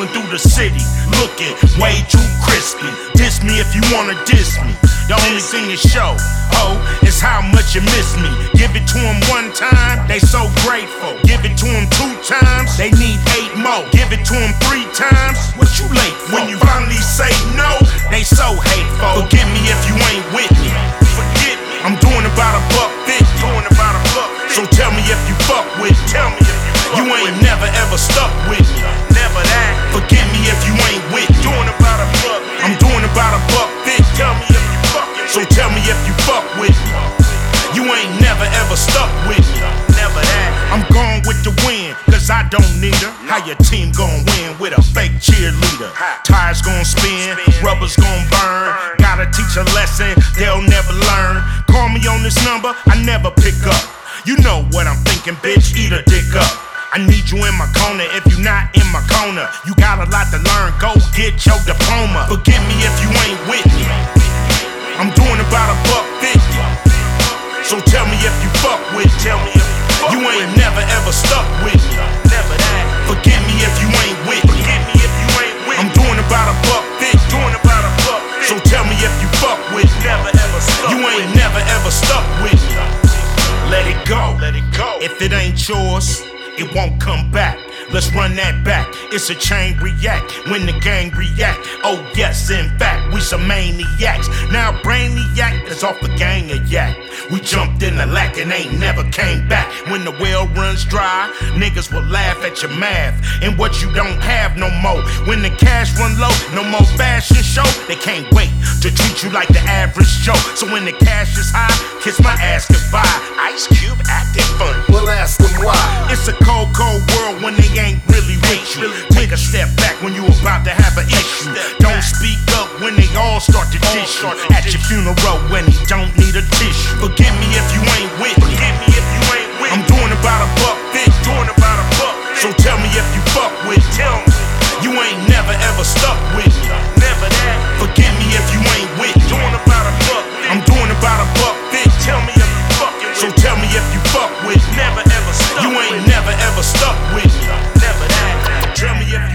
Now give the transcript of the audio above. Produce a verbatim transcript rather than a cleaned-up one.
rolling through the city, looking way too crispy. Diss me if you wanna diss me. The only thing is show, oh, is how much you miss me. Give it to them one time, they so grateful. Give it to them two times, they need eight more. Give it to them three times, what you late for? When you finally say no, they so hateful. Forgive me if you ain't with me. Forget me. I'm doing about a buck fifty. Doing about a buck fifty. So tell me if you fuck with me. Tell me if you fuck You ain't with never ever stuck with me. Never that. Forgive me if you ain't with me. Doing about a buck fifty. I'm doing about a buck fifty. Tell me if you fucking So tell me if you fuck with me. You ain't never ever stuck with me. Never that. I'm going with the wind, cause I don't need her. How your team gon' win with a fake cheerleader? Tires gon' spin, rubbers gon' burn. Gotta teach a lesson they'll never learn. Call me on this number, I never pick up. You know what I'm thinking, bitch, eat a dick up. I need you in my corner, if you not in my corner, you got a lot to learn, go get your diploma. Forgive me if you ain't with me. I'm doing about a buck fifty. So tell me if you fuck with me. Tell me if you fuck You ain't with never ever stuck with me. Never that. Forgive me if you ain't with me. Forgive me if you ain't with me. I'm doing about a buck fifty. Doing about a buck fifty. So tell me if you fuck with me. Never ever stuck You ain't with never ever stuck with me. Let it go. Let it go. If it ain't yours, it won't come back. Let's run that back. It's a chain react when the gang react. Oh yes, in fact, we some maniacs. Now Brainiac is off a gang of yak. We jumped in the lack and ain't never came back. When the well runs dry, niggas will laugh at your math and what you don't have no more. When the cash run low, no more fashion show. They can't wait to treat you like the average Joe. So when the cash is high, kiss my ass goodbye. Ice Cube acting funny. Well, ask them why. It's a cold, cold world when they ain't really with you. Take a step back when you about to have an issue. Don't speak up when they all start to dish you. At your funeral when he don't need a tissue. Forgive me if you ain't with me. Forgive me if you ain't with me. I'm doing about a buck fifty. Doing about a buck fifty. So tell me if you fuck with me. Tell me. You ain't never ever stuck with me. Never that. Forgive me if you ain't with me. Doing about a buck fifty. I'm doing about a buck fifty. Tell me if you fucking with me. So tell me if you fuck with me. Never ever stuck You ain't never ever stuck with me. Never that. Tell me if